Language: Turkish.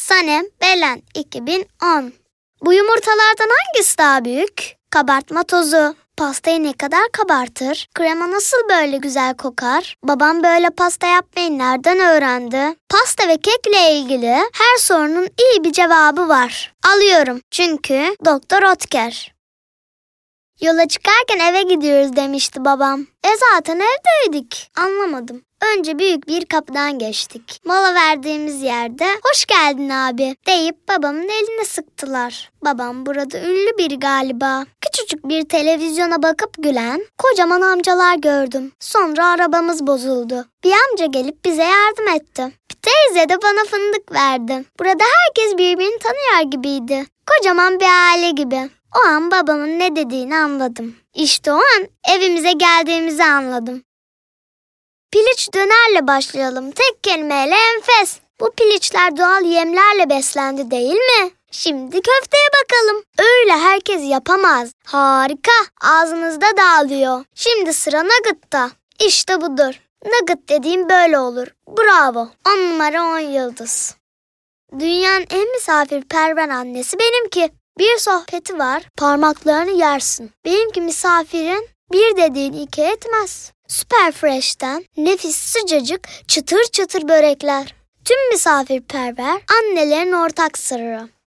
Sanem Belen 2010. Bu yumurtalardan hangisi daha büyük? Kabartma tozu. Pastayı ne kadar kabartır? Krema nasıl böyle güzel kokar? Babam böyle pasta yapmayı nereden öğrendi? Pasta ve kekle ilgili her sorunun iyi bir cevabı var. Alıyorum çünkü Doktor Otker. Yola çıkarken eve gidiyoruz demişti babam. Zaten evdeydik. Anlamadım. Önce büyük bir kapıdan geçtik. Mola verdiğimiz yerde "Hoş geldin abi" deyip babamın elini sıktılar. Babam burada ünlü biri galiba. Küçücük bir televizyona bakıp gülen kocaman amcalar gördüm. Sonra arabamız bozuldu. Bir amca gelip bize yardım etti. Bir teyze de bana fındık verdi. Burada herkes birbirini tanıyor gibiydi. Kocaman bir aile gibi. O an babamın ne dediğini anladım. İşte o an evimize geldiğimizi anladım. Piliç dönerle başlayalım. Tek kelimeyle enfes. Bu piliçler doğal yemlerle beslendi değil mi? Şimdi köfteye bakalım. Öyle herkes yapamaz. Harika. Ağzınızda dağılıyor. Şimdi sıra nugget'ta. İşte budur. Nugget dediğim böyle olur. Bravo. 10 numara 10 yıldız. Dünyanın en misafirperver annesi benimki. Bir sohbeti var, parmaklarını yersin. Benimki misafirin bir dediğini iki etmez. Süper Fresh'ten nefis sıcacık çıtır çıtır börekler. Tüm misafirperver annelerin ortak sırrı.